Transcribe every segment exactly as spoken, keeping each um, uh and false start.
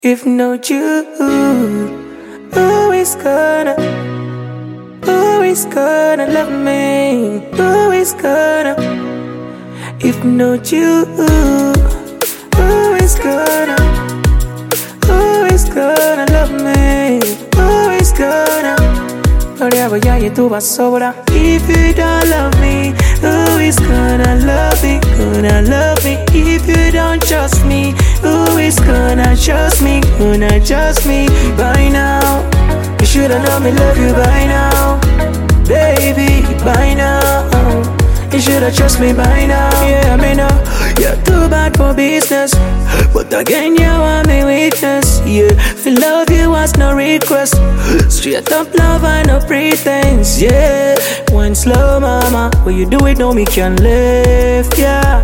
If not you, who is gonna, who is gonna love me? Who is gonna? If not you, who is gonna, who is gonna love me? Who is gonna? Whatever you do, but sobra. If you don't love me, who is gonna love me? Gonna love me. If you don't trust me, who is gonna trust me? Gonna trust me by now. You should've known me, love you by now, baby, by now. You should've trust me by now. Yeah, I mean, uh, you're too bad for business, but again you want me witness. Yeah, feel love you was no request. Straight up love and no pretense. Yeah, one slow mama, when you do it, no me can live. Yeah,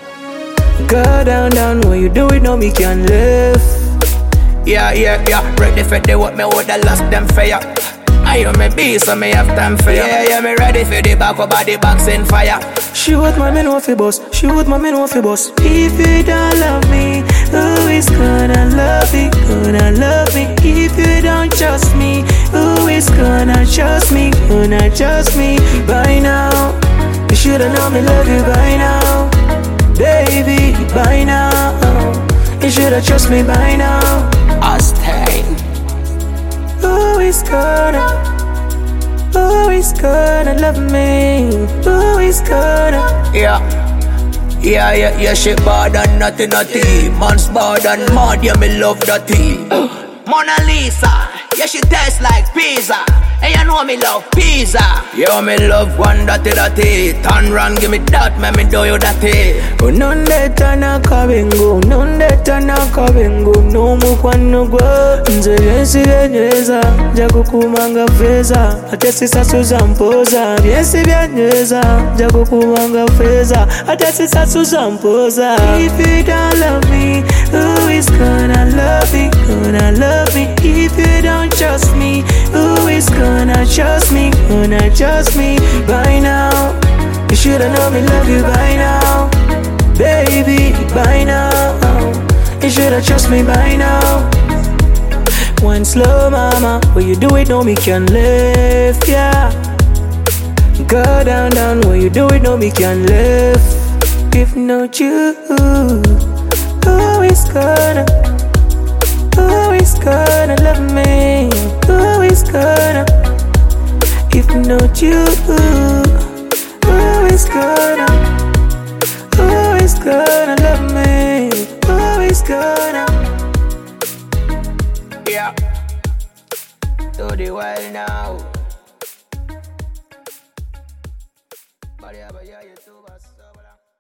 go down, down, when you do it, no me can live. Yeah, yeah, yeah, ready for the what me woulda lost them for ya. I am a beast, so me have time for ya. Yeah, yeah, me ready for the back, over the box in fire. Shoot my men off your boss, shoot my men off your boss. If you don't love me, who is gonna love me? Gonna love me. If you don't trust me, who is gonna trust me? Gonna trust me by now. You should've known me, love you by now, baby, by now. You should've trust me by now. Austin. Who is gonna, who is gonna love me? Who is gonna? Yeah, yeah, yeah, yeah, she bad and naughty, naughty. Man's bad and mad, yeah, me love that tea. Mona Lisa, yeah, she tastes like pizza. And you know me love pizza. Yeah, me love one datty datty. Turn round, give me that, man, me do you datty. Nonde tana kabengo, nonde tana kabengo. No mukwano gwa nze byensi byenyweza, nja kumanga feza. Ate sisa suza mpoza, byensi byenyweza, nja kumanga feza. Ate sisa suza mpoza. If you don't love me, who is gonna love me? Gonna love me. If you don't trust me, who is gonna Gonna trust me, gonna trust me by now. You should've known me, love you by now, baby, by now. You should've trust me by now. One slow mama, when you do it, no me can live, yeah. Go down, down, when you do it, no me can live. If not you, who is gonna, who is gonna love me? Who is gonna? If not you, who is gonna, who is gonna love me? Who is gonna? Yeah, to the world now. But yeah, but yeah, you too, but so